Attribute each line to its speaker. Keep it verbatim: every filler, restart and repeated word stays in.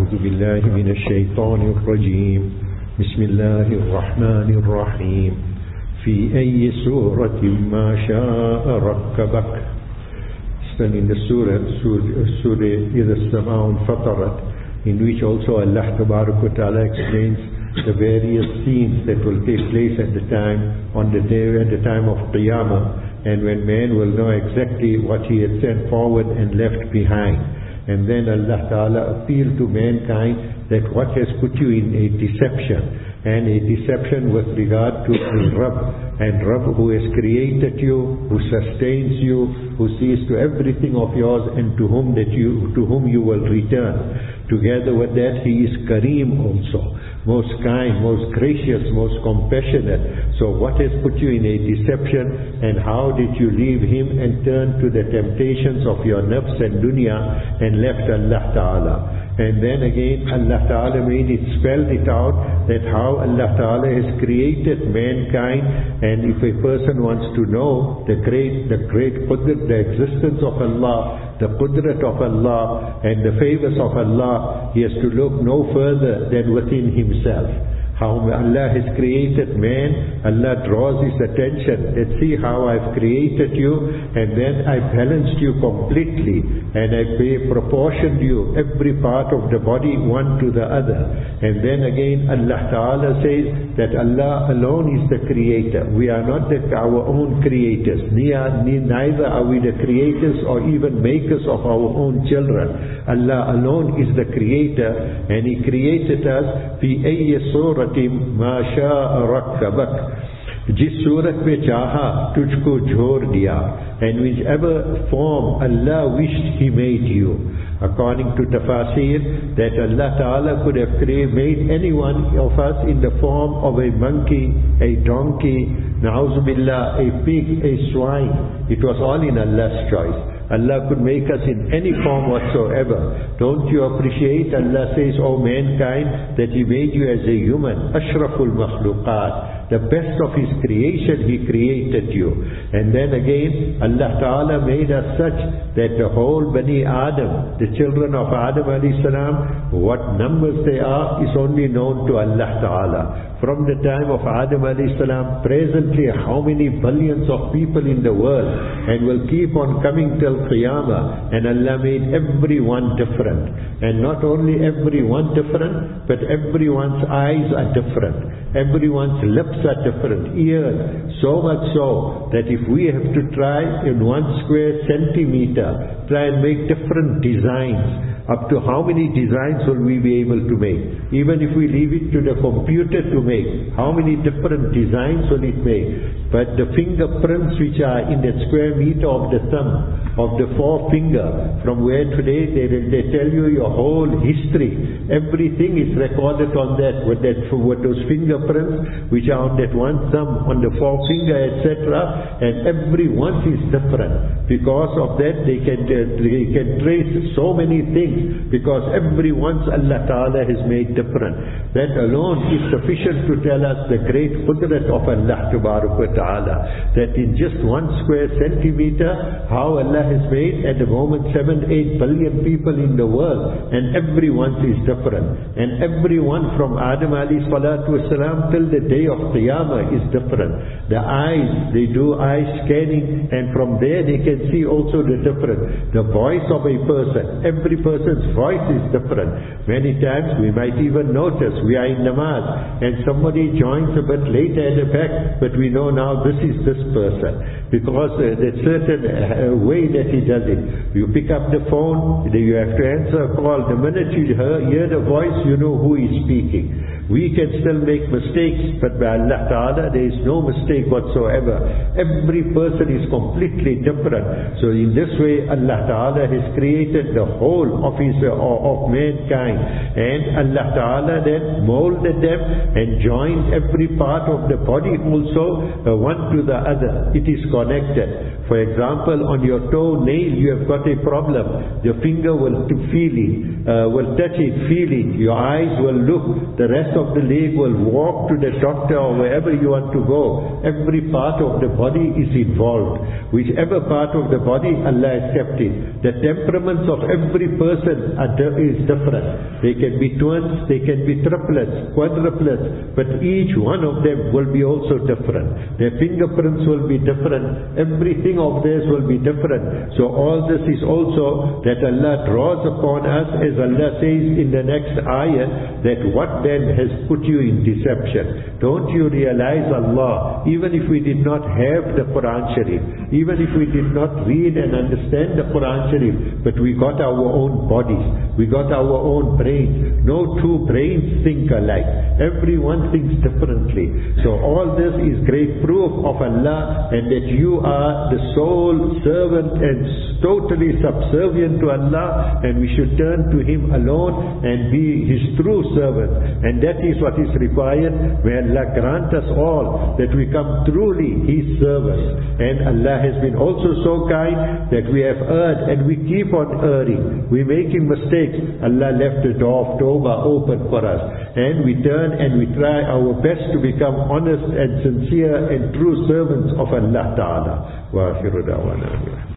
Speaker 1: أعوذ بالله من الشيطان الرجيم بسم الله الرحمن الرحيم في أي سورة ما شاء ركبك. Then in the surah, surah إذا السماء انفطرت, in which also Allah Tabarak wa Ta'ala explains the various scenes that will take place at the time, on the day, at the time of Qiyamah, and when man will know exactly what he had sent forward and left behind. And then Allah Ta'ala appealed to mankind that what has put you in a deception, and a deception with regard to Rabb, and Rabb who has created you, who sustains you, who sees to everything of yours, and to whom that you to whom you will return. Together with that, He is Kareem also, most kind, most gracious, most compassionate. So what has put you in a deception, and how did you leave Him and turn to the temptations of your nafs and dunya and left Allah Ta'ala? And then again Allah Ta'ala made it, spelled it out, that how Allah Ta'ala has created mankind. And if a person wants to know the great, the great qudrat, the existence of Allah, the qudrat of Allah and the favors of Allah, he has to look no further than within himself. How Allah has created man, Allah draws his attention, let's see how I've created you, and then I balanced you completely, and I proportioned you, every part of the body, one to the other. And then again Allah Ta'ala says that Allah alone is the creator. We are not the, our own creators, neither are we the creators or even makers of our own children. Allah alone is the creator, and He created us fi ayyi surah मा शाअ रक्कबक, जिस सूरत में चाहा तुझको झोर दिया, and whichever form Allah wished He made you. According to Tafasir, that Allah Ta'ala could have made any one of us in the form of a monkey, a donkey, na'uzubillah, a pig, a swine. It was all in Allah's choice. Allah could make us in any form whatsoever. Don't you appreciate? Allah says, O mankind, that He made you as a human, ashraful makhluqat, the best of His creation He created you. And then again Allah Ta'ala made us such that the whole Bani Adam, the children of Adam alayhi salam, what numbers they are is only known to Allah Ta'ala. From the time of Adam alayhi salam, presently how many billions of people in the world, and will keep on coming till Qiyamah. And Allah made everyone different, and not only everyone different, but everyone's eyes are different, everyone's lips are different, ears, so much so that if we have to try in one square centimeter, try and make different designs, up to how many designs will we be able to make? Even if we leave it to the computer to make, how many different designs will it make? But the fingerprints which are in that square meter of the thumb, of the forefinger, from where today they, they tell you your whole history, everything is recorded on that, with, that, with those fingerprints which are on that one thumb, on the forefinger, et cetera. And every one is different. Because of that they can, they can trace so many things, because every one's Allah Ta'ala has made different. That alone is sufficient to tell us the great qudrat of Allah Ta'ala, that in just one square centimeter, how Allah has made at the moment seven, eight billion people in the world, and everyone is different. And everyone from Adam alayhi salatu wasalam till the day of Qiyamah is different. The eyes, they do eye scanning, and from there they can see also the difference. The voice of a person, every person's voice is different. Many times we might even notice, we are in namaz, and somebody joins a bit later at the back, but we know now this is this person, because uh, that certain uh, way that he does it. You pick up the phone, you have to answer a call. The minute you hear, hear the voice, you know who is speaking. We can still make mistakes, but by Allah Ta'ala there is no mistake whatsoever. Every person is completely different. So in this way Allah Ta'ala has created the whole of his uh, of mankind, and Allah Ta'ala then molded them and joined every part of the body also uh, one to the other. It is connected. For example, on your toe nail you have got a problem. Your finger will feel it, uh, will touch it, feel it. Your eyes will look. The rest of the leg will walk to the doctor or wherever you want to go. Every part of the body is involved. Whichever part of the body, Allah has kept it. The temperaments of every person are is different. They can be twins, they can be triplets, quadruplets, but each one of them will be also different. Their fingerprints will be different. Everything of theirs will be different. So all this is also that Allah draws upon us, as Allah says in the next ayah, that what then has put you in deception? Don't you realize Allah, even if we did not have the Quran Sharif, even if we did not read and understand the Quran Sharif, but we got our own bodies, we got our own brains. No two brains think alike. Everyone thinks differently. So all this is great proof of Allah, and that you are the sole servant and totally subservient to Allah, and we should turn to Him alone and be His true servants. And that is what is required. May Allah grant us all that we come truly His servants. And Allah has been also so kind that we have erred and we keep on erring. We're making mistakes. Allah left the door of Tawbah open for us, and we turn and we try our best to become honest and sincere and true servants of Allah Ta'ala. Wa akhiru da'wana.